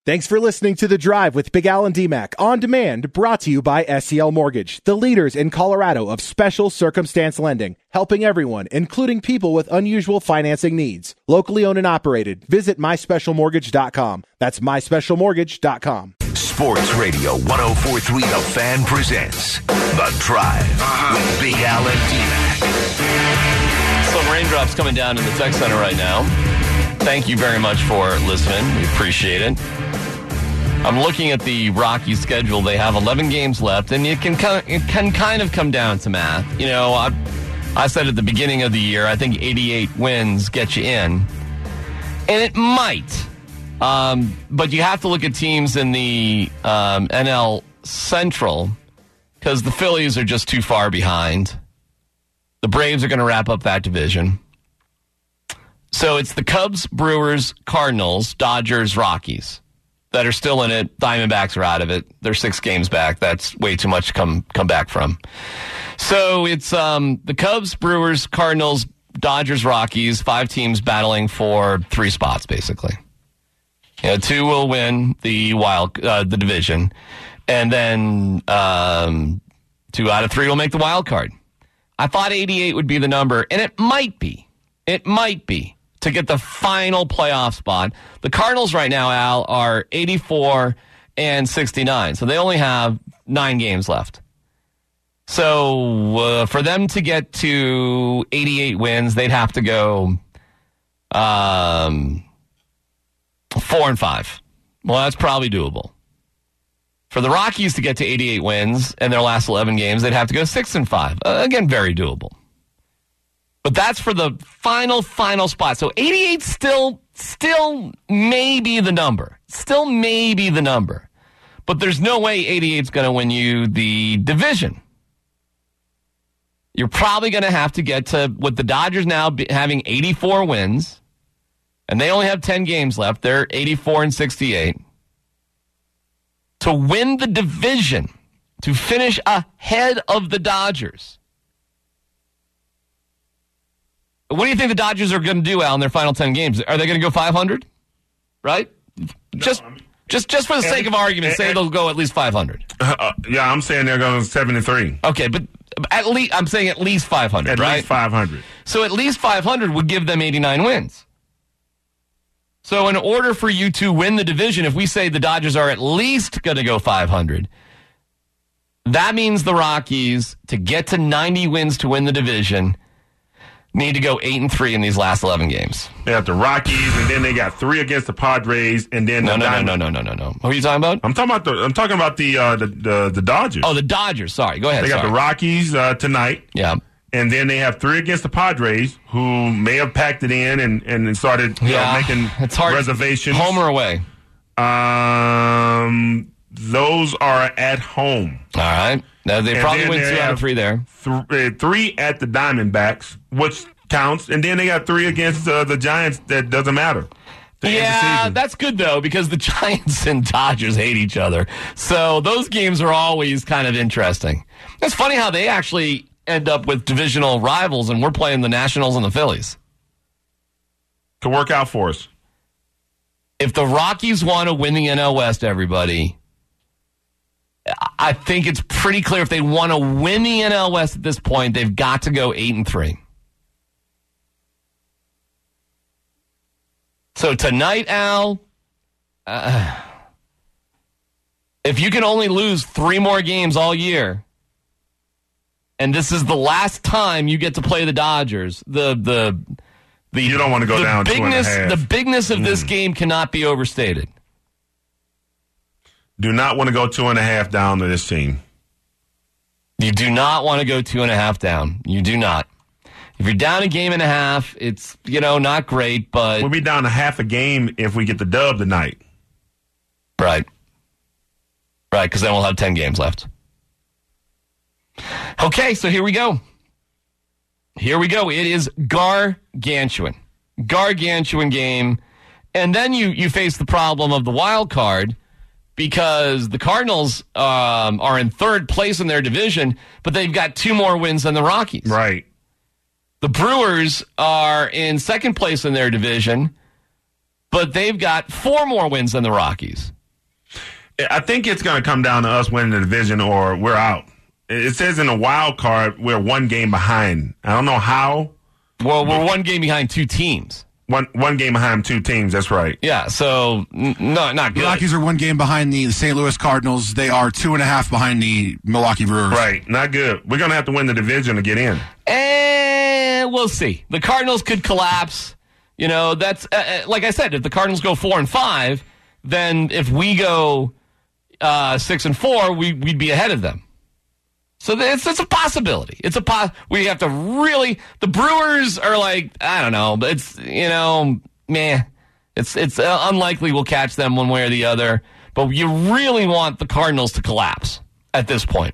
Thanks for listening to The Drive with Big Al and D-Mac on demand, brought to you by SCL Mortgage, the leaders in Colorado of special circumstance lending, helping everyone, including people with unusual financing needs. Locally owned and operated. Visit myspecialmortgage.com. That's myspecialmortgage.com. Sports Radio 104.3 The Fan presents The Drive with Big Al and D-Mac. Some raindrops coming down in the tech center right now. Thank you very much for listening. We appreciate it. I'm looking at the Rockies schedule. They have 11 games left, and it can kind of come down to math. You know, I said at the beginning of the year, I think 88 wins get you in, and it might. But you have to look at teams in the NL Central because the Phillies are just too far behind. The Braves are going to wrap up that division. So it's the Cubs, Brewers, Cardinals, Dodgers, Rockies that are still in it. Diamondbacks are out of it. They're 6 games back. That's way too much to come back from. So it's the Cubs, Brewers, Cardinals, Dodgers, Rockies, 5 teams battling for 3 spots, basically. You know, 2 will win the division, and then 2 out of 3 will make the wild card. I thought 88 would be the number, and it might be. It might be to get the final playoff spot. The Cardinals right now, Al, are 84 and 69, so they only have 9 games left. So for them to get to 88 wins, they'd have to go 4-5. Well, that's probably doable. For the Rockies to get to 88 wins in their last 11 games, they'd have to go 6-5. Again, very doable. But that's for the final spot. So 88 still may be the number. Still may be the number. But there's no way 88 is going to win you the division. You're probably going to have to get to, with the Dodgers now having 84 wins, and they only have 10 games left. They're 84 and 68. To win the division, to finish ahead of the Dodgers. What do you think the Dodgers are going to do, Al, in their final 10 games? Are they going to go 500? Right? No, just for the sake of argument, say they'll go at least 500. Yeah, I'm saying they're going 7-3. Okay, but at least I'm saying at least 500, right? At least 500. So at least 500 would give them 89 wins. So in order for you to win the division, if we say the Dodgers are at least going to go 500, that means the Rockies, to get to 90 wins to win the division, need to go 8-3 in these last 11 games. They have the Rockies, and then they got 3 against the Padres, and then No. Who are you talking about? I'm talking about the Dodgers. Oh, the Dodgers. Sorry, go ahead. They got the Rockies tonight. Yeah. And then they have 3 against the Padres, who may have packed it in and started making reservations. Home or away? Those are at home. All right. Now, they probably win 2 out of 3 there. 3 at the Diamondbacks, which counts. And then they got 3 against the Giants. That doesn't matter. Yeah, that's good, though, because the Giants and Dodgers hate each other. So those games are always kind of interesting. It's funny how they actually end up with divisional rivals, and we're playing the Nationals and the Phillies. Could work out for us. If the Rockies want to win the NL West, everybody, I think it's pretty clear if they want to win the NL West at this point, they've got to go 8-3. So tonight, Al, if you can only lose 3 more games all year, and this is the last time you get to play the Dodgers, you don't want to go down 2.5. The bigness of this game cannot be overstated. Do not want to go 2.5 down to this team. You do not want to go 2.5 down. You do not. If you're down a game and a half, it's, not great, but... We'll be down to half a game if we get the dub tonight. Right. Right, because then we'll have 10 games left. Okay, so here we go. It is gargantuan. Gargantuan game. And then you face the problem of the wild card, because the Cardinals are in 3rd place in their division, but they've got 2 more wins than the Rockies. Right. The Brewers are in 2nd place in their division, but they've got 4 more wins than the Rockies. I think it's going to come down to us winning the division or we're out. It says in the wild card we're 1 game behind. I don't know how. Well, we're 1 game behind 2 teams. One game behind 2 teams, that's right. Yeah, so no, not good. The Rockies are 1 game behind the St. Louis Cardinals. They are 2.5 behind the Milwaukee Brewers. Right, not good. We're going to have to win the division to get in. And we'll see. The Cardinals could collapse. You know, that's like I said, if the Cardinals go 4-5, then if we go 6-4, we'd be ahead of them. So it's a possibility. We have to really. The Brewers are like, I don't know, but it's, you know, meh. It's unlikely we'll catch them one way or the other. But you really want the Cardinals to collapse at this point.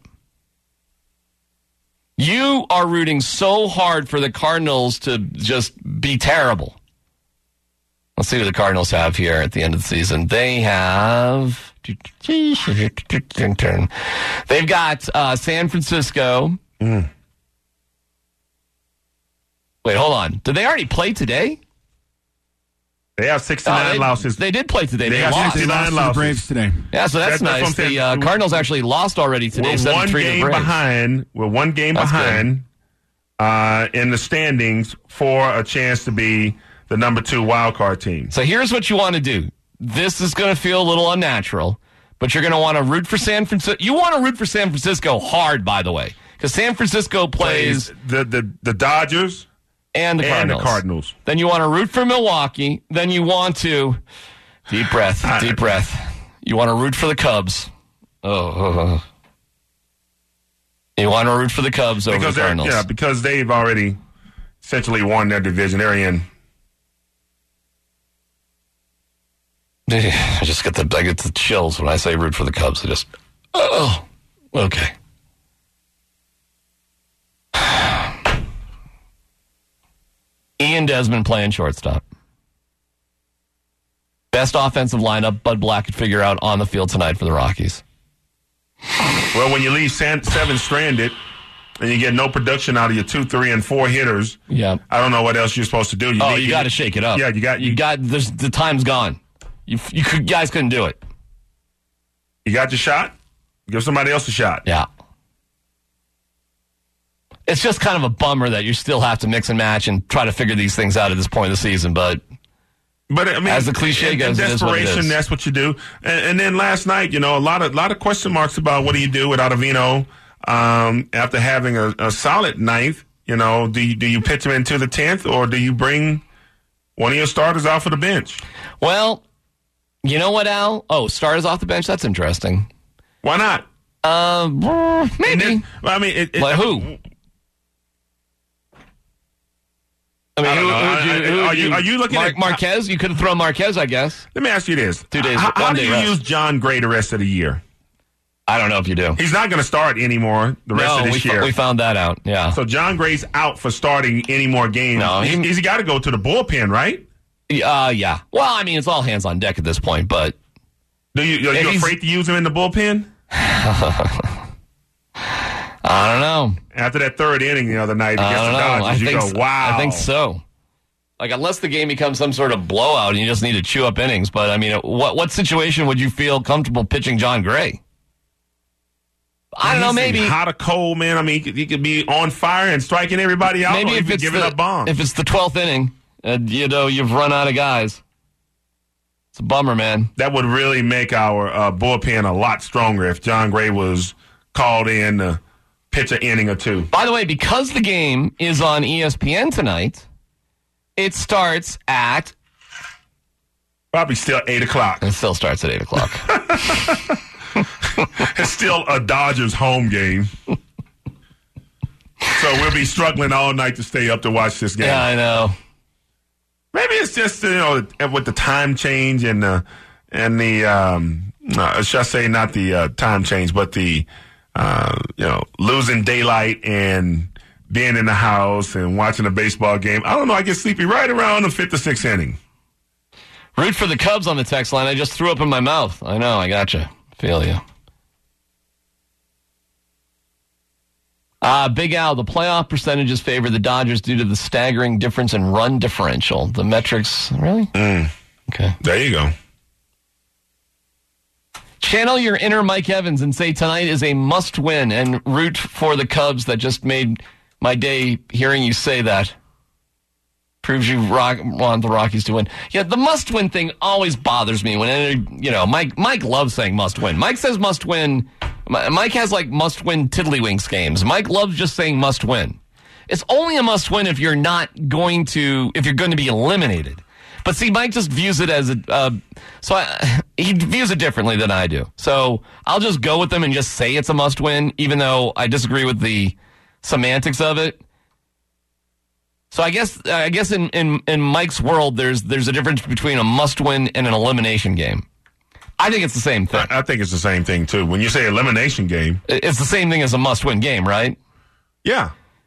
You are rooting so hard for the Cardinals to just be terrible. Let's see what the Cardinals have here at the end of the season. They have. They've got San Francisco. Wait, hold on. Did they already play today? They have 69 losses. They did play today. They have 69 losses. The Braves today. Yeah, so that's nice. The Cardinals actually lost already today. We're 1 game behind. We're 1 game behind in the standings for a chance to be the number 2 wild card team. So here's what you want to do. This is going to feel a little unnatural, but you're going to want to root for San Francisco. You want to root for San Francisco hard, by the way, because San Francisco plays the Dodgers and the Cardinals. Then you want to root for Milwaukee. Then you want to deep breath. You want to root for the Cubs. You want to root for the Cubs over the Cardinals. Yeah, because they've already essentially won their division. They're in. I just get the chills when I say root for the Cubs. Okay. Ian Desmond playing shortstop. Best offensive lineup Bud Black could figure out on the field tonight for the Rockies. Well, when you leave 7 stranded and you get no production out of your 2, 3, and 4 hitters, yeah, I don't know what else you're supposed to do. You got to shake it up. Yeah, the time's gone. You guys couldn't do it. You got your shot? Give somebody else a shot. Yeah. It's just kind of a bummer that you still have to mix and match and try to figure these things out at this point in the season, but I mean, as the cliche goes, in desperation, that's what you do. And then last night, you know, a lot of question marks about what do you do with Ottavino after having a solid ninth. You know, do you pitch him into the 10th, or do you bring one of your starters off of the bench? Well, you know what, Al? Oh, starters off the bench? That's interesting. Why not? Maybe. Who? Are you looking at Marquez? You could throw Marquez, I guess. Let me ask you this: 2 days. How do you use John Gray the rest of the year? I don't know if you do. He's not going to start anymore the rest of this year. We found that out. Yeah. So John Gray's out for starting any more games. No, he's got to go to the bullpen, right? Yeah. Well, I mean, it's all hands on deck at this point, but are you afraid to use him in the bullpen? I don't know. After that 3rd inning the other night against the Dodgers, you go, wow. I think so. Like, unless the game becomes some sort of blowout and you just need to chew up innings. But, I mean, what situation would you feel comfortable pitching John Gray? I don't know, maybe. Hot or cold, man. I mean, he could be on fire and striking everybody out, maybe or if it's giving up bombs. If it's the 12th inning, you've run out of guys. It's a bummer, man. That would really make our bullpen a lot stronger if John Gray was called in to pitch an inning or 2. By the way, because the game is on ESPN tonight, it starts at... Probably still 8 o'clock. It still starts at 8 o'clock. It's still a Dodgers home game. So we'll be struggling all night to stay up to watch this game. Yeah, I know. Maybe it's just, with the time change and the should I say not the time change, but the, losing daylight and being in the house and watching a baseball game. I don't know. I get sleepy right around the 5th or 6th inning. Root for the Cubs on the text line. I just threw up in my mouth. I know. I gotcha. Feel you. Big Al, the playoff percentages favor the Dodgers due to the staggering difference in run differential. The metrics, really? Okay. There you go. Channel your inner Mike Evans and say tonight is a must-win and root for the Cubs. That just made my day hearing you say that. Proves you want the Rockies to win. Yeah, the must-win thing always bothers me when, Mike loves saying must-win. Mike says must-win. Mike has, must-win tiddlywinks games. Mike loves just saying must-win. It's only a must-win if you're going to be eliminated. But see, Mike just views it as he views it differently than I do. So I'll just go with them and just say it's a must-win, even though I disagree with the semantics of it. So I guess in Mike's world, there's a difference between a must-win and an elimination game. I think it's the same thing. I think it's the same thing too. When you say elimination game, it's the same thing as a must-win game, right? Yeah.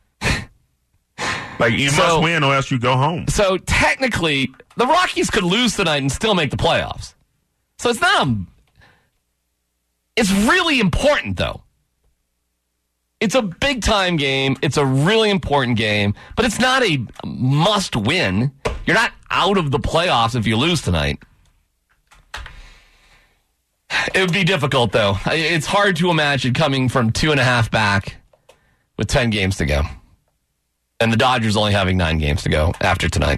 You must win or else you go home. So technically, the Rockies could lose tonight and still make the playoffs. So it's not it's really important, though. It's a big-time game. It's a really important game. But it's not a must-win. You're not out of the playoffs if you lose tonight. It would be difficult, though. It's hard to imagine coming from 2.5 back with 10 games to go. And the Dodgers only having 9 games to go after tonight.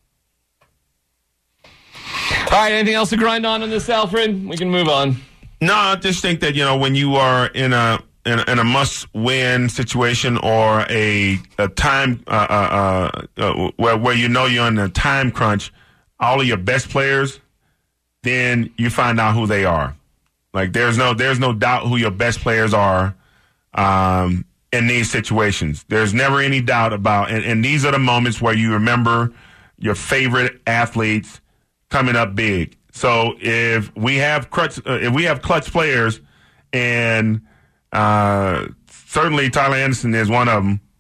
All right, anything else to grind on this, Alfred? We can move on. No, I just think that, when you are in a must-win situation or a time where you're in a time crunch, all of your best players, then you find out who they are. There's no doubt who your best players are in these situations. There's never any doubt about, and these are the moments where you remember your favorite athletes coming up big. So if we have clutch players, and certainly Tyler Anderson is one of them,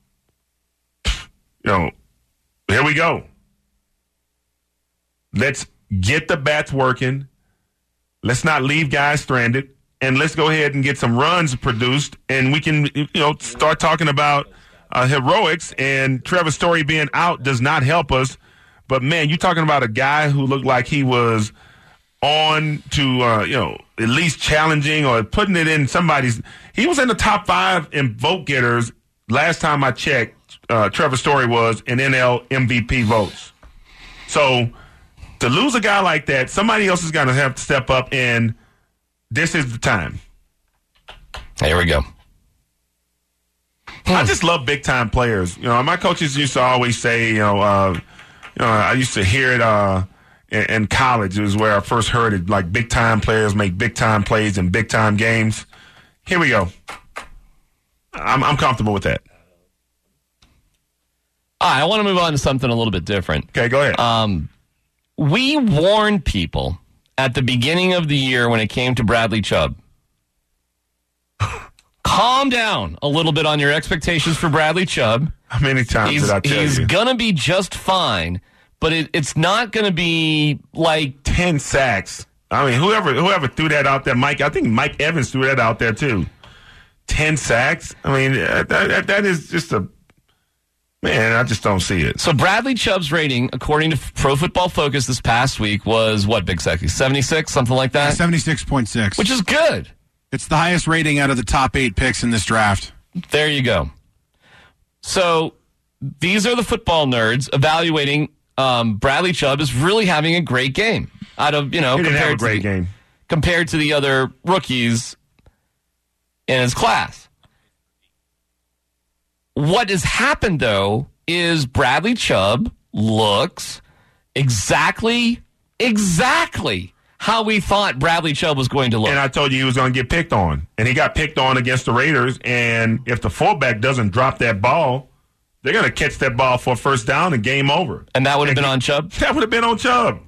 here we go. Let's get the bats working. Let's not leave guys stranded. And let's go ahead and get some runs produced, and we can, start talking about heroics. And Trevor Story being out does not help us. But, man, you're talking about a guy who looked like he was on to, at least challenging or putting it in somebody's. He was in the top 5 in vote getters last time I checked. Trevor Story was in NL MVP votes. So to lose a guy like that, somebody else is going to have to step up, and this is the time. Here we go. I just love big-time players. My coaches used to always say, I used to hear it in college. It was where I first heard it, big-time players make big-time plays in big-time games. Here we go. I'm comfortable with that. All right, I want to move on to something a little bit different. Okay, go ahead. We warned people at the beginning of the year when it came to Bradley Chubb. Calm down a little bit on your expectations for Bradley Chubb. How many times did I tell you? He's going to be just fine, but it's not going to be 10 sacks. I mean, whoever threw that out there, I think Mike Evans threw that out there too. 10 sacks? I mean, that is just man, I just don't see it. So Bradley Chubb's rating, according to Pro Football Focus this past week, was what, Big Sexy? 76, something like that? 76.6. Which is good. It's the highest rating out of the top 8 picks in this draft. There you go. So these are the football nerds evaluating Bradley Chubb as really having a great game. He didn't have a great game compared to the other rookies in his class. What has happened, though, is Bradley Chubb looks exactly how we thought Bradley Chubb was going to look. And I told you he was going to get picked on. And he got picked on against the Raiders. And if the fullback doesn't drop that ball, they're going to catch that ball for a first down and game over. And that would have been on Chubb? That would have been on Chubb.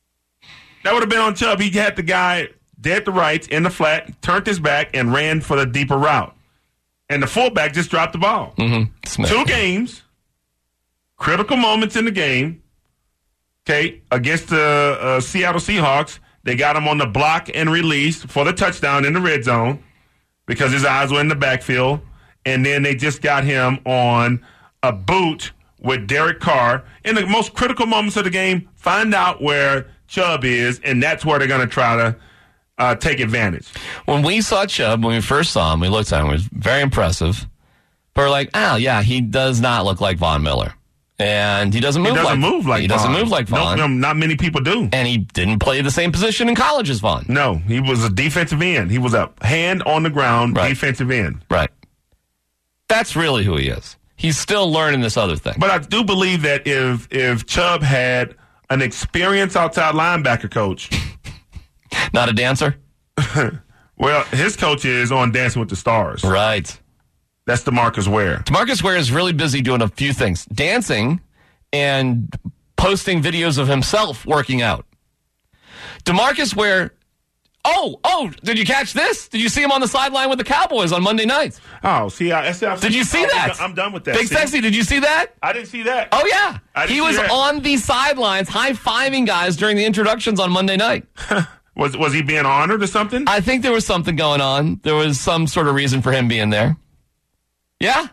He had the guy dead to rights in the flat, turned his back, and ran for the deeper route. And the fullback just dropped the ball. Mm-hmm. 2 games, critical moments in the game, okay, against the Seattle Seahawks. They got him on the block and release for the touchdown in the red zone because his eyes were in the backfield. And then they just got him on a boot with Derek Carr. In the most critical moments of the game, find out where Chubb is, and that's where they're going to try to take advantage. When we saw Chubb, when we first saw him, we looked at him. It was very impressive. But we're like, yeah, he does not look like Von Miller. And he doesn't move like Von. He doesn't move like Von. No, not many people do. And he didn't play the same position in college as Von. No, he was a defensive end. He was a hand on the ground defensive end. Right. That's really who he is. He's still learning this other thing. But I do believe that if Chubb had an experienced outside linebacker coach. Not a dancer? Well, his coach is on Dancing with the Stars. Right. That's DeMarcus Ware. DeMarcus Ware is really busy doing a few things. Dancing and posting videos of himself working out. DeMarcus Ware... Oh, did you catch this? Did you see him on the sideline with the Cowboys on Monday night? Oh, see, did you see that? I'm done with that. Big Sexy, did you see that? I didn't see that. Oh, yeah. He was on the sidelines high-fiving guys during the introductions on Monday night. Was he being honored or something? I think there was something going on. There was some sort of reason for him being there. Yeah.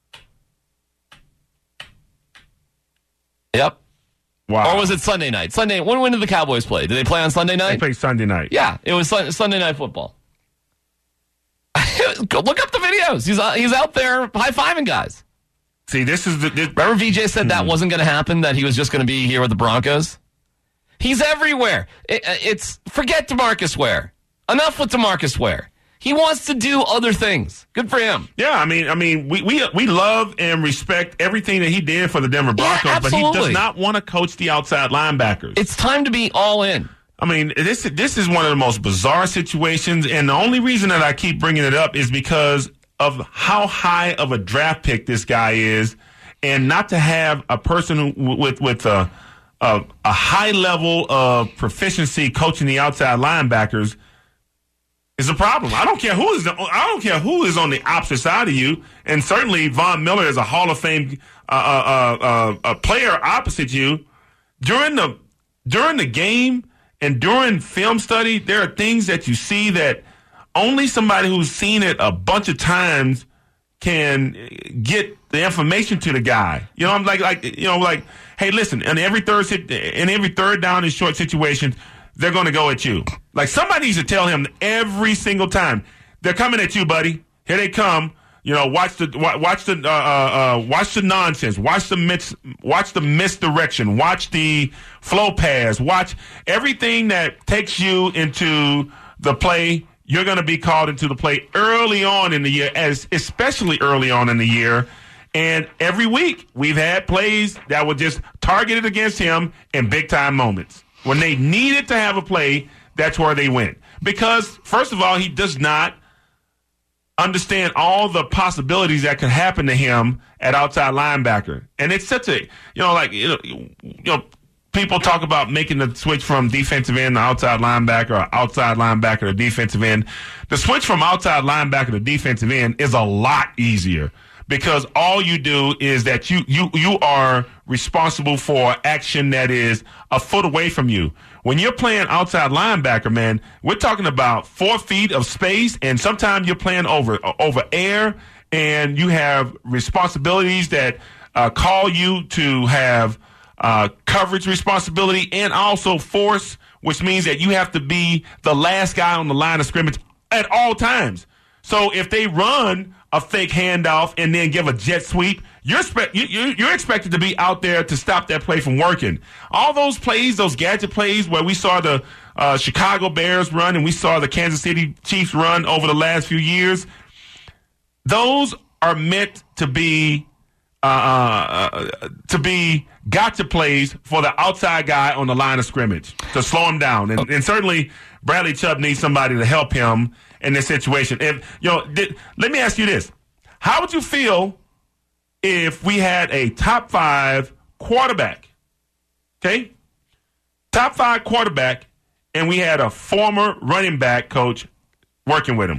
Yep. Wow. Or was it Sunday night? When did the Cowboys play? Did they play on Sunday night? They played Sunday night. Yeah, it was Sunday night football. Go look up the videos. He's out there high-fiving guys. See, this is Remember VJ said that wasn't going to happen, that he was just going to be here with the Broncos? He's everywhere. Forget DeMarcus Ware. Enough with DeMarcus Ware. He wants to do other things. Good for him. Yeah, I mean, we love and respect everything that he did for the Denver Broncos, but he does not want to coach the outside linebackers. It's time to be all in. I mean, this is one of the most bizarre situations, and the only reason that I keep bringing it up is because of how high of a draft pick this guy is, and not to have a person with a high level of proficiency coaching the outside linebackers is a problem. I don't care who is on the opposite side of you, and certainly Von Miller is a Hall of Fame a player opposite you. During the game and during film study, there are things that you see that only somebody who's seen it a bunch of times can get the information to the guy. You know, I'm like, hey, listen, in every third down in short situations, they're going to go at you. Like, somebody needs to tell him every single time, they're coming at you, buddy. Here they come. You know, watch the nonsense. Watch the misdirection. Watch the flow pass. Watch everything that takes you into the play. You're going to be called into the play early on in the year, especially early on in the year. And every week we've had plays that were just targeted against him in big-time moments. When they needed to have a play, that's where they went. Because, first of all, he does not understand all the possibilities that could happen to him at outside linebacker. And it's such a, people talk about making the switch from defensive end to outside linebacker or outside linebacker to defensive end. The switch from outside linebacker to defensive end is a lot easier, because all you do is that you are responsible for action that is a foot away from you. When you're playing outside linebacker, man, we're talking about 4 feet of space, and sometimes you're playing over air, and you have responsibilities that call you to have coverage responsibility and also force, which means that you have to be the last guy on the line of scrimmage at all times. So if they run a fake handoff and then give a jet sweep, you're expected to be out there to stop that play from working. All those plays, those gadget plays where we saw the Chicago Bears run and we saw the Kansas City Chiefs run over the last few years, those are meant to be gotcha plays for the outside guy on the line of scrimmage to slow him down. And certainly Bradley Chubb needs somebody to help him in this situation. Let me ask you this. How would you feel if we had a top 5 quarterback, okay? Top 5 quarterback, and we had a former running back coach working with him?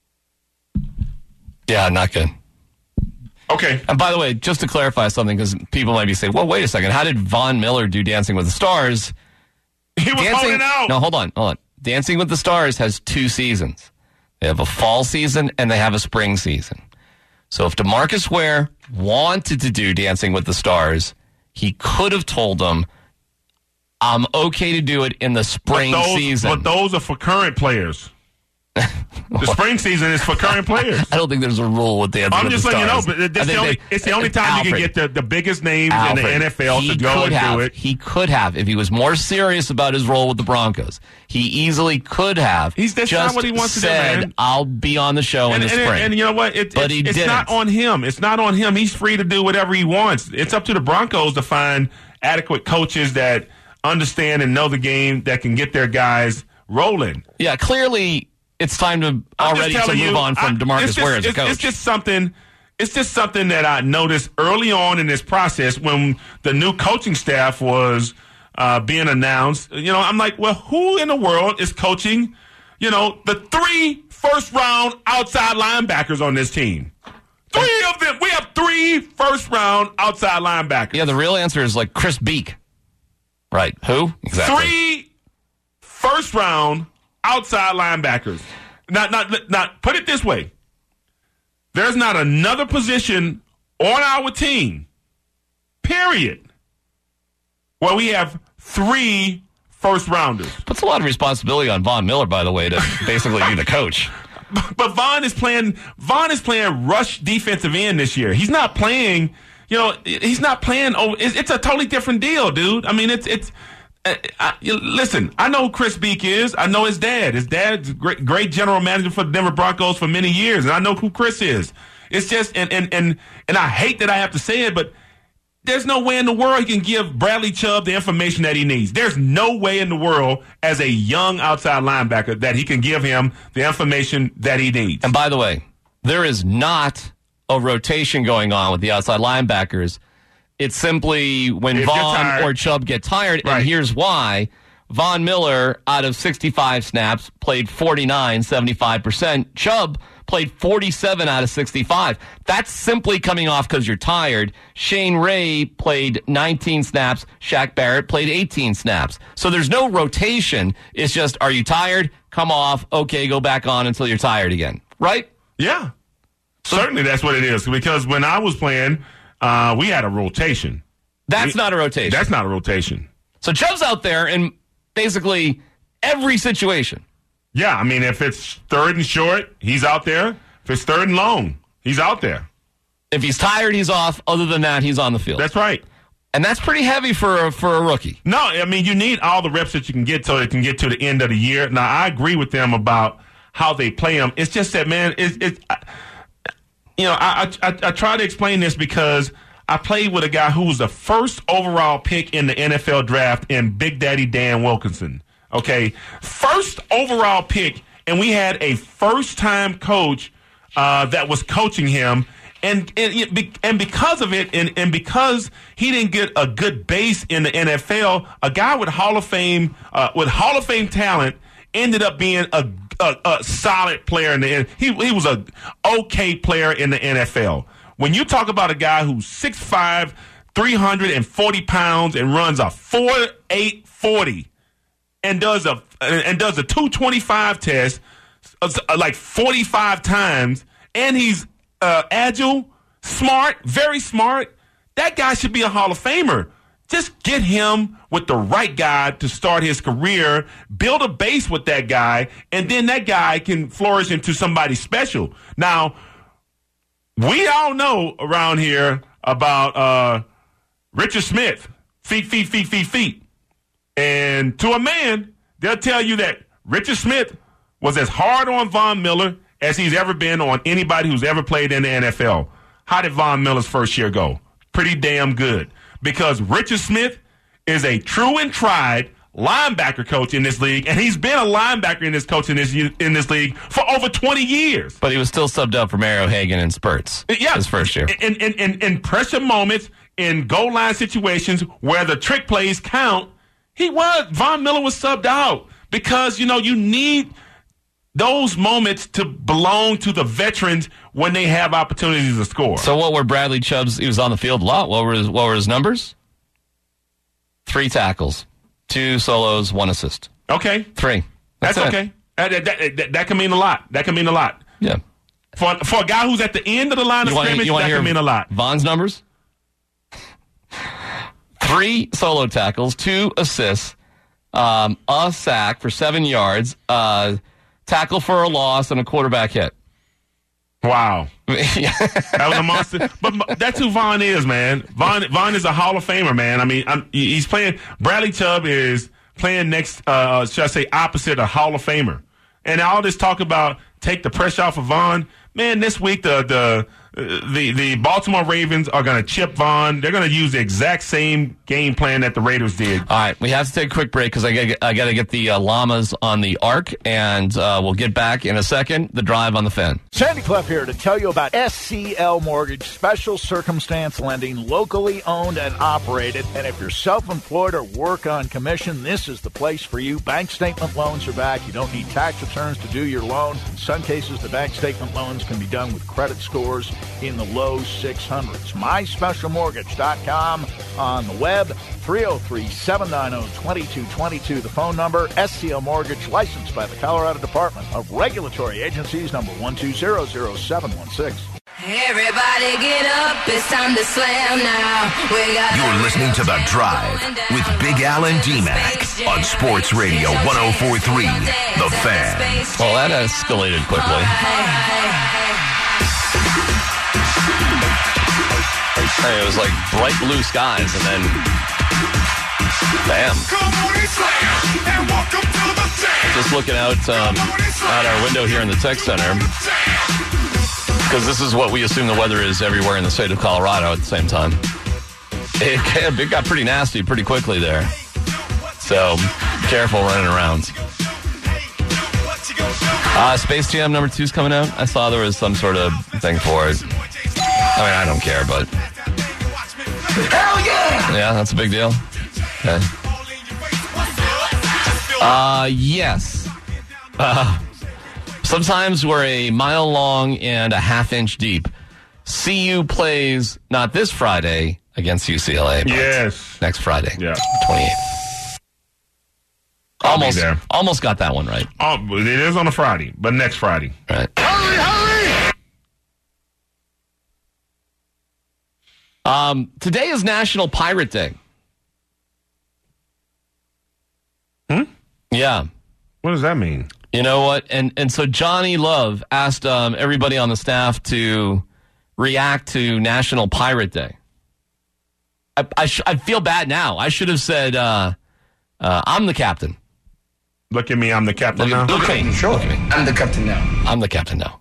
Yeah, not good. Okay. And by the way, just to clarify something, because people might be saying, well, wait a second. How did Von Miller do Dancing with the Stars? He was holding out. No, hold on. Dancing with the Stars has 2 seasons. They have a fall season and they have a spring season. So if DeMarcus Ware wanted to do Dancing with the Stars, he could have told them, I'm okay to do it in the spring season. But those are for current players. The spring season is for current players. I don't think there's a rule with the. I'm just letting you know, but it's the only time you can get the biggest names in the NFL to go and do it. He could have, if he was more serious about his role with the Broncos. He easily could have. That's not what he wants to do, man. I'll be on the show in the spring. And you know what? It's not on him. It's not on him. He's free to do whatever he wants. It's up to the Broncos to find adequate coaches that understand and know the game that can get their guys rolling. Yeah, clearly. It's time to move on from DeMarcus Ware as a coach. It's just something that I noticed early on in this process when the new coaching staff was being announced. I'm like, well, who in the world is coaching, the 3 first-round outside linebackers on this team? 3 of them. We have 3 first-round outside linebackers. Yeah, the real answer is like Chris Beak. Right. Who? Exactly. 3 first-round outside linebackers. Not put it this way. There's not another position on our team, period, where we have 3 first-rounders. Puts a lot of responsibility on Von Miller, by the way, to basically be the coach. But Von is playing rush defensive end this year. He's not playing, he's not playing. It's a totally different deal, dude. I mean, listen, I know who Chris Beak is. I know his dad. His dad's a great general manager for the Denver Broncos for many years, and I know who Chris is. It's just, and I hate that I have to say it, but there's no way in the world he can give Bradley Chubb the information that he needs. There's no way in the world as a young outside linebacker that he can give him the information that he needs. And by the way, there is not a rotation going on with the outside linebackers. It's simply when Vaughn or Chubb get tired, right. And here's why. Von Miller, out of 65 snaps, played 49, 75%. Chubb played 47 out of 65. That's simply coming off because you're tired. Shane Ray played 19 snaps. Shaq Barrett played 18 snaps. So there's no rotation. It's just, are you tired? Come off. Okay, go back on until you're tired again. Right? Yeah. Certainly that's what it is. Because when I was playing, we had a rotation. That's not a rotation. That's not a rotation. So Chubb's out there in basically every situation. Yeah, I mean, if it's 3rd and short, he's out there. If it's 3rd and long, he's out there. If he's tired, he's off. Other than that, he's on the field. That's right. And that's pretty heavy for a rookie. No, I mean, you need all the reps that you can get so it can get to the end of the year. Now, I agree with them about how they play them. It's just that, man, I try to explain this because I played with a guy who was the first overall pick in the NFL draft in Big Daddy Dan Wilkinson. Okay, first overall pick, and we had a first-time coach that was coaching him, and because of it, and because he didn't get a good base in the NFL, a guy with Hall of Fame talent ended up being a solid player in the he was a okay player in the NFL. When you talk about a guy who's 6'5", 340 pounds, and runs a 4.8 40, and does a 225 test like 45 times, and he's agile, smart, very smart, that guy should be a Hall of Famer. Just get him with the right guy to start his career, build a base with that guy, and then that guy can flourish into somebody special. Now, we all know around here about Richard Smith, feet. And to a man, they'll tell you that Richard Smith was as hard on Von Miller as he's ever been on anybody who's ever played in the NFL. How did Von Miller's first year go? Pretty damn good. Because Richard Smith is a true and tried linebacker coach in this league, and he's been a linebacker in this league for over 20 years. But he was still subbed up for Mario Hagan in spurts. Yeah, his first year. In pressure moments, in goal line situations where the trick plays count, Von Miller was subbed out because, you need those moments to belong to the veterans when they have opportunities to score. So what were Bradley Chubb's? He was on the field a lot. What were his numbers? 3 tackles, 2 solos, 1 assist. Okay. 3. That's okay. That can mean a lot. That can mean a lot. Yeah. For a guy who's at the end of the line of scrimmage, that can mean a lot. Von's numbers? 3 3 solo tackles, 2 assists, a sack for 7 yards, tackle for a loss, and a quarterback hit. Wow. That was a monster. But that's who Von is, man. Von is a Hall of Famer, man. I mean, he's playing. Bradley Chubb is playing next, should I say, opposite a Hall of Famer. And all this talk about take the pressure off of Von. Man, this week the Baltimore Ravens are going to chip Von. They're going to use the exact same game plan that the Raiders did. All right, we have to take a quick break because I got to get the llamas on the ark, and we'll get back in a second. The Drive on the Fan. Sandy Clough here to tell you about SCL Mortgage, special circumstance lending, locally owned and operated. And if you're self-employed or work on commission, this is the place for you. Bank statement loans are back. You don't need tax returns to do your loan. In some cases, the bank statement loans can be done with credit scores in the low 600s. MySpecialMortgage.com on the web, 303-790-2222, the phone number. SCL Mortgage, licensed by the Colorado Department of Regulatory Agencies, number 1200716. Everybody get up, it's time to slam now. You're listening to The Drive with Big Al and D-Mac on Sports Radio 104.3, The Fan. Well, that escalated quickly. It was like bright blue skies, and then bam. Just looking out our window here in the tech center, because this is what we assume the weather is everywhere in the state of Colorado at the same time. It got pretty nasty pretty quickly there. So, careful running around. Space Jam number 2 is coming out. I saw there was some sort of thing for it. I mean, I don't care, but... Hell yeah! Yeah, that's a big deal. Okay. Yes. Sometimes we're a mile long and a half-inch deep. CU plays not this Friday against UCLA, but next Friday, 28th. Almost got that one right. Oh, it is on a Friday, but next Friday. Right. Hurry! Today is National Pirate Day. Yeah. What does that mean? You know what? And so Johnny Love asked everybody on the staff to react to National Pirate Day. I feel bad now. I should have said, I'm the captain. Look at me, I'm the captain now. Look at me. Sure. Look at me. I'm the captain now. I'm the captain now.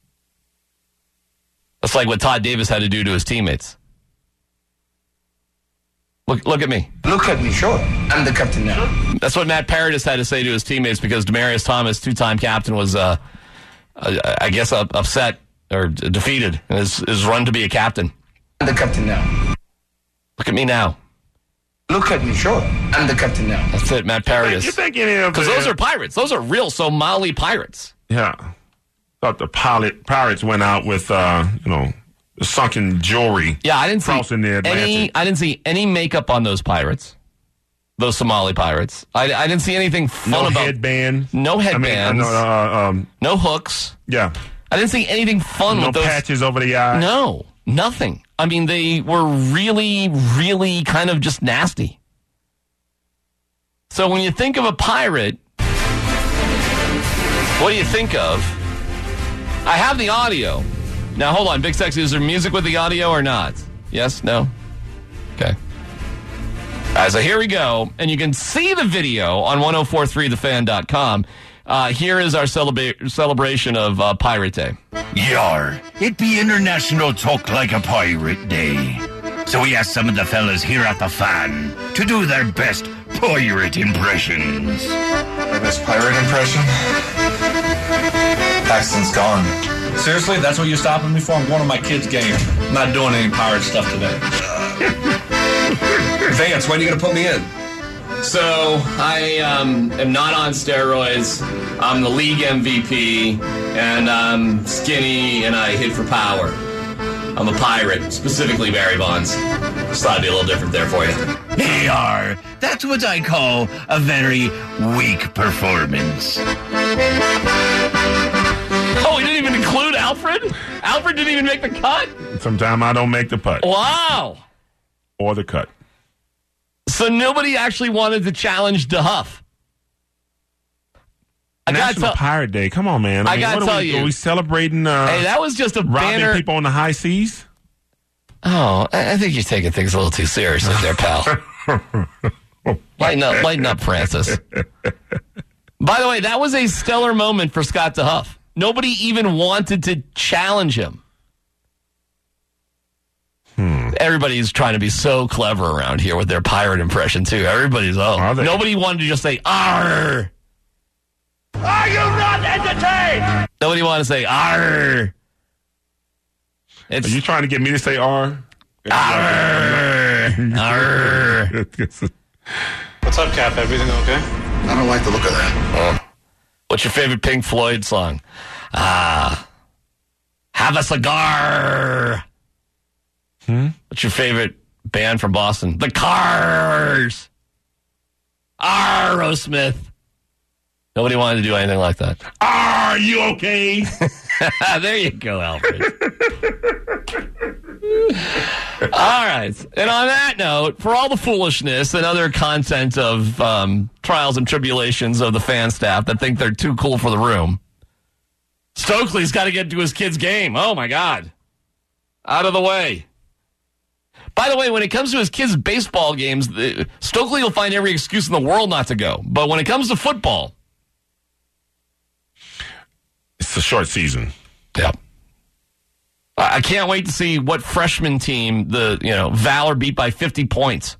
That's like what Todd Davis had to do to his teammates. Look at me. Look at me, sure. I'm the captain now. That's what Matt Paradis had to say to his teammates because Demaryius Thomas, 2-time captain, was, I guess, upset or defeated in his run to be a captain. I'm the captain now. Look at me now. Look at me, sure. I'm the captain now. That's it, Matt Paradis. You think any of because those are pirates. Those are real Somali pirates. Yeah. Thought the pirates went out with, sunken jewelry. Yeah, I didn't crossing the Atlantic. I didn't see any makeup on those pirates, those Somali pirates. I didn't see anything fun about headbands. No headbands. No hooks. Yeah. I didn't see anything fun with those. No patches over the eyes. No, nothing. I mean, they were really, really kind of just nasty. So when you think of a pirate, what do you think of? I have the audio. Now, hold on. Big Sexy, is there music with the audio or not? Yes? No? Okay. So here we go. And you can see the video on 1043thefan.com. Here is our celebration of Pirate Day. Yar, it be International Talk Like a Pirate Day. So we asked some of the fellas here at the Fan to do their best pirate impressions. My best pirate impression? Paxton's gone. Seriously? That's what you're stopping me for? I'm going to my kid's game. I'm not doing any pirate stuff today. Vance, when are you going to put me in? So, I am not on steroids. I'm the league MVP, and I'm skinny, and I hit for power. I'm a pirate, specifically Barry Bonds. Just thought it'd be a little different there for you. They are. That's what I call a very weak performance. Oh, we didn't even include Alfred? Alfred didn't even make the cut? Sometimes I don't make the putt. Wow. Or the cut. So nobody actually wanted to challenge DeHuff. National Pirate Day. Come on, man. I gotta tell you. Are we celebrating hey, that was just a robbing banner. people on the high seas? Oh, I think you're taking things a little too seriously there, pal. Lighten up, Francis. By the way, that was a stellar moment for Scott DeHuff. Nobody even wanted to challenge him. Everybody's trying to be so clever around here with their pirate impression, too. Everybody's, nobody wanted to just say, "Arr!" Are you not entertained? Nobody wanted to say, "Arr!" Are you trying to get me to say "R"? Arr! Arr! What's up, Cap? Everything okay? I don't like the look of that. What's your favorite Pink Floyd song? Have a cigar. What's your favorite band from Boston? The Cars. Aerosmith. Nobody wanted to do anything like that. Are you okay? There you go, Alfred. All right. And on that note, for all the foolishness and other content of trials and tribulations of the fan staff that think they're too cool for the room, Stokely's got to get to his kid's game. Oh, my God. Out of the way. By the way, when it comes to his kids' baseball games, Stokely will find every excuse in the world not to go. But when it comes to football, it's a short season. Yeah. I can't wait to see what freshman team Valor beat by 50 points.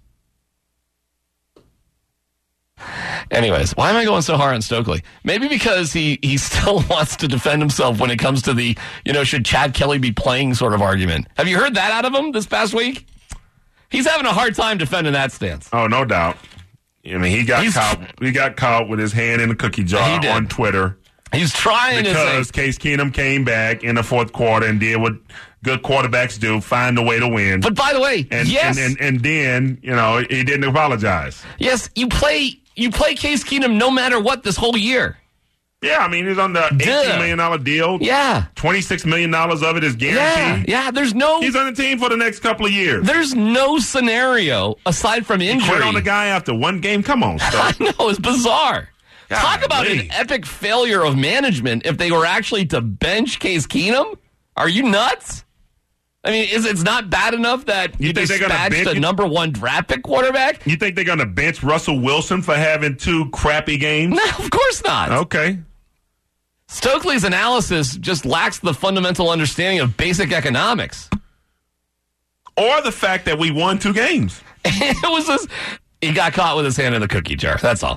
Anyways, why am I going so hard on Stokely? Maybe because he still wants to defend himself when it comes to the, should Chad Kelly be playing sort of argument. Have you heard that out of him this past week? He's having a hard time defending that stance. Oh, no doubt. I mean, he got caught with his hand in the cookie jar on Twitter. He's trying because Case Keenum came back in the fourth quarter and did what good quarterbacks do, find a way to win. But by the way, yes. And then, he didn't apologize. Yes, you play Case Keenum no matter what this whole year. Yeah, I mean, he's on the $18 million deal. Yeah. $26 million of it is guaranteed. Yeah, he's on the team for the next couple of years. There's no scenario, aside from injury. You quit on the guy after one game? Come on, Stoke. I know, it's bizarre. God, talk about an epic failure of management if they were actually to bench Case Keenum. Are you nuts? I mean, it's not bad enough that you dispatched a number one draft pick quarterback? You think they're going to bench Russell Wilson for having 2 crappy games? No, of course not. Okay. Stokely's analysis just lacks the fundamental understanding of basic economics. Or the fact that we won 2 games. He got caught with his hand in the cookie jar. That's all.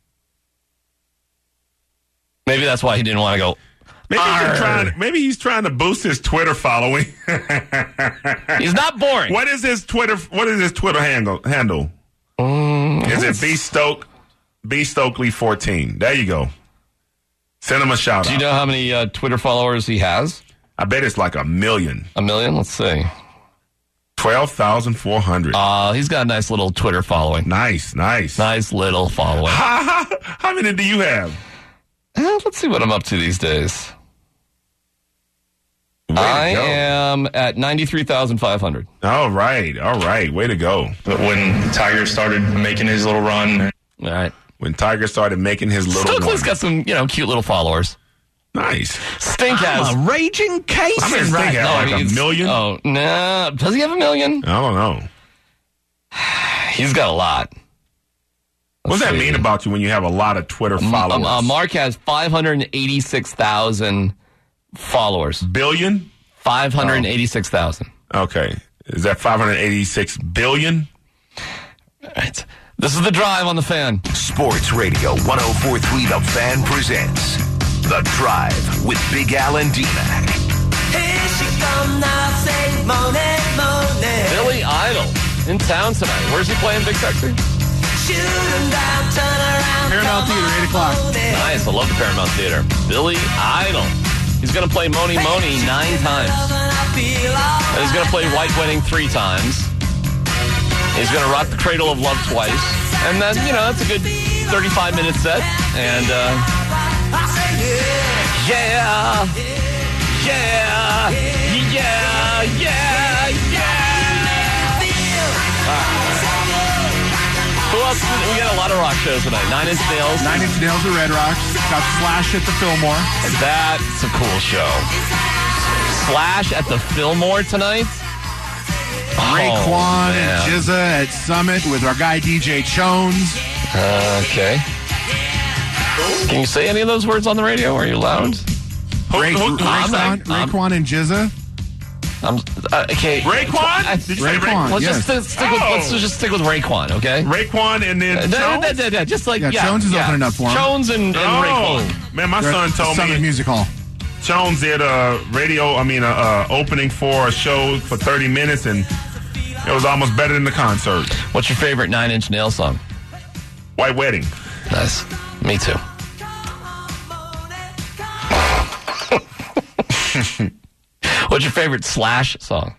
Maybe that's why he didn't want to go. Maybe he's trying to boost his Twitter following. He's not boring. What is his Twitter handle? Is it B Stokely 14? There you go. Send him a shout out. Do you know how many Twitter followers he has? I bet it's like 1 million. 1 million? Let's see. 12,400. He's got a nice little Twitter following. Nice. Nice little following. How many do you have? Let's see what I'm up to these days. I am at 93,500. All right. Way to go. But when Tiger started making his little run. All right. When Tiger started making his little run. Stokely's got some, cute little followers. Nice. Stink has a raging case. I mean, Stink has like 1 million. Oh, no. Does he have 1 million? I don't know. He's got a lot. What does that mean about you when you have a lot of Twitter followers? Mark has 586,000 followers. Billion? 586,000. Okay. Is that 586 billion? All right. This is The Drive on The Fan. Sports Radio 104.3 The Fan presents The Drive with Big Al and D-Mac. Here she come now, say morning. Billy Idol in town tonight. Where's he playing, Big Sexy? Shoot him down, turn around. Paramount Theater, 8 o'clock. Nice. I love the Paramount Theater. Billy Idol. He's going to play Moni Moni 9 times. And he's going to play White Wedding 3 times. He's going to rock the Cradle of Love twice. And then, that's a good 35-minute set. And, Who else? We got a lot of rock shows tonight. 9 Inch Nails. 9 Inch Nails at Red Rocks. Got Slash at the Fillmore. That's a cool show. Slash at the Fillmore tonight. Raekwon and Jizza at Summit with our guy DJ Jones. Okay. Can you say any of those words on the radio? Are you allowed? Raekwon and Jizza. Okay. Raekwon? Did you say Raekwon? Let's just stick with Raekwon, okay? Raekwon and then Jones? Just like Jones is opening up for him. Jones and Raekwon. Man, my son told me. Summit Music Hall. Jones did a opening for a show for 30 minutes, and it was almost better than the concert. What's your favorite 9 Inch Nails song? White Wedding. Nice. Me too. What's your favorite Slash song?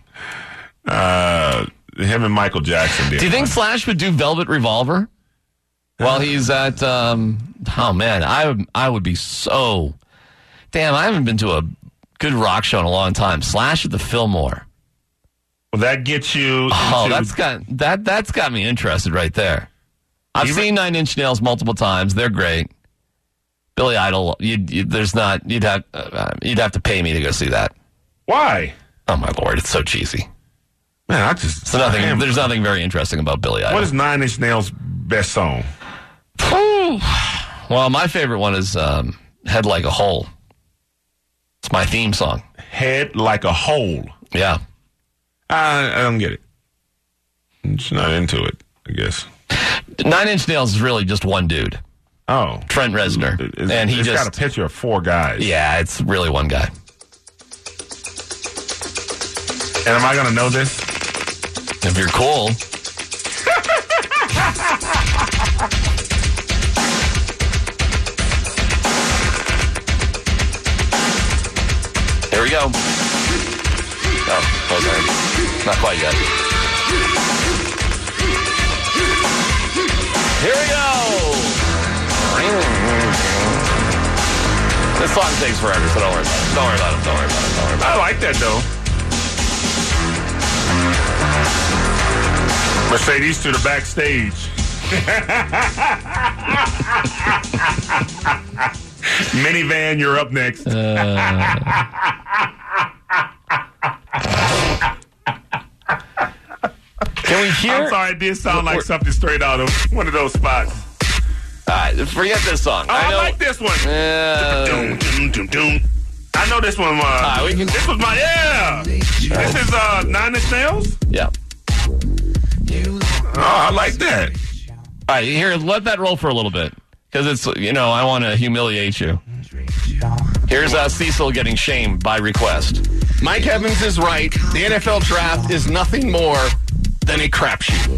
Him and Michael Jackson did. Do you think Slash would do Velvet Revolver while he's at? Oh man, I would be so. Damn, I haven't been to a good rock show in a long time. Slash at the Fillmore. Well, that gets you. That's got me interested right there. I've seen 9 Inch Nails multiple times. They're great. Billy Idol, you'd have to pay me to go see that. Why? Oh my Lord, it's so cheesy. Man, there's nothing very interesting about Billy Idol. What is 9 Inch Nails' best song? Well, my favorite one is Head Like a Hole. It's my theme song. Head Like a Hole. Yeah. I don't get it. I'm just not into it, I guess. 9 Inch Nails is really just one dude. Oh. Trent Reznor. And it's got a picture of 4 guys. Yeah, it's really one guy. And am I going to know this? If you're cool. Here we go. Oh, okay. Not quite yet. Here we go. This song takes forever, so don't worry about it. Don't worry about it. I like that, though. Mercedes to the backstage. Minivan, you're up next. Can we hear? I'm sorry, it did sound like something straight out of one of those spots. Forget this song. I like this one. I know this one. This was my This is 9 Inch Nails? Yeah. Oh, I like that. All right, here, let that roll for a little bit. Because it's, I want to humiliate you. Here's Cecil getting shamed by request. Mike Evans is right. The NFL draft is nothing more than a crapshoot.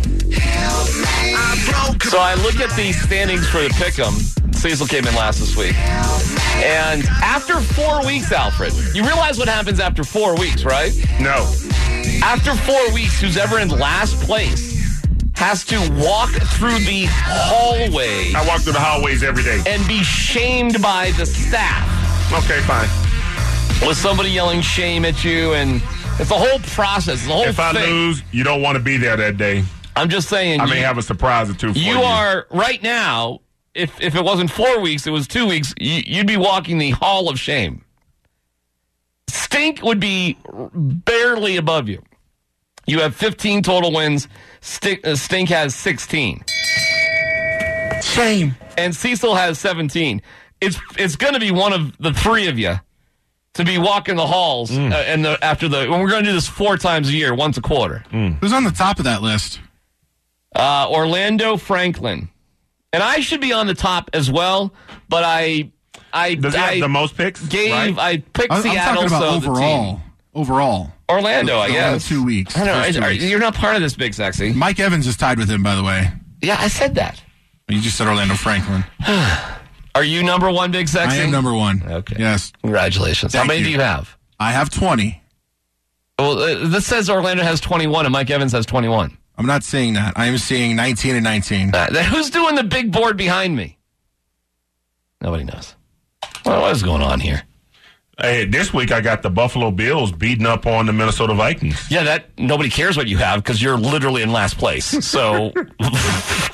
So I look at the standings for the Pick'em. Cecil came in last this week. And after 4 weeks, Alfred, you realize what happens after 4 weeks, right? No. After 4 weeks, who's ever in last place has to walk through the hallway. I walk through the hallways every day. And be shamed by the staff. Okay, fine. With somebody yelling shame at you, and it's the whole process, the whole thing. If I lose, you don't want to be there that day. I'm just saying. I may have a surprise or two for you. You are, right now, if it wasn't 4 weeks, it was 2 weeks, you'd be walking the hall of shame. Stink would be barely above you. You have 15 total wins. Stink has 16. Shame. And Cecil has 17. It's going to be one of the three of you to be walking the halls when we're going to do this 4 times a year, once a quarter. Who's on the top of that list? Orlando Franklin. And I should be on the top as well, but Does he have the most picks? I picked Seattle. I'm talking about overall. Orlando, I guess. 2 weeks. I don't know. You're not part of this, Big Sexy. Mike Evans is tied with him, by the way. Yeah, I said that. You just said Orlando Franklin. Are you number one, Big Sexy? I am number one. Okay. Yes. Congratulations. How many do you have? I have 20. Well, this says Orlando has 21 and Mike Evans has 21. I'm not seeing that. I am seeing 19 and 19. Who's doing the big board behind me? Nobody knows. What is going on here? Hey, this week I got the Buffalo Bills beating up on the Minnesota Vikings. Yeah, nobody cares what you have because you're literally in last place. So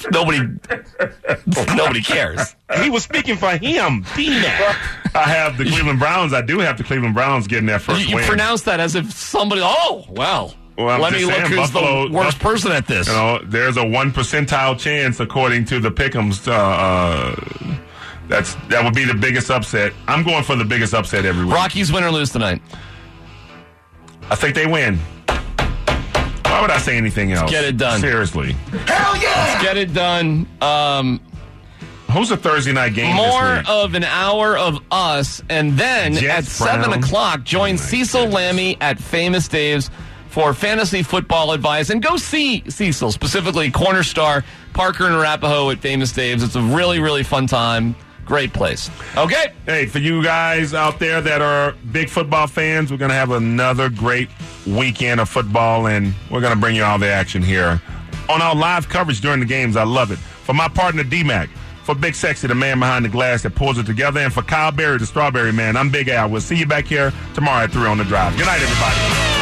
Nobody cares. He was speaking for him, D-Mac. I have the Cleveland Browns. I do have the Cleveland Browns getting their first You win. pronounce that as if somebody, well, I'm let me just look saying, who's Buffalo, the worst person at this. You know, there's a 1 percentile chance, according to the Pick'ems. That would be the biggest upset. I'm going for the biggest upset every week. Rockies win or lose tonight? I think they win. Why would I say anything else? Get it done. Seriously. Hell yeah! Let's get it done. Who's the Thursday night game More this week? of an hour of us, and then Jets, at 7 Browns. o'clock, join Cecil Lammy at Famous Dave's for fantasy football advice. And go see Cecil, specifically Corner Star, Parker and Arapahoe at Famous Dave's. It's a really, really fun time. Great place. Okay. Hey, for you guys out there that are big football fans, we're going to have another great weekend of football, and we're going to bring you all the action here on our live coverage during the games. I love it. For my partner, D-Mac, for Big Sexy, the man behind the glass that pulls it together, and for Kyle Berry, the Strawberry Man, I'm Big Al. We'll see you back here tomorrow at 3 on The Drive. Good night, everybody.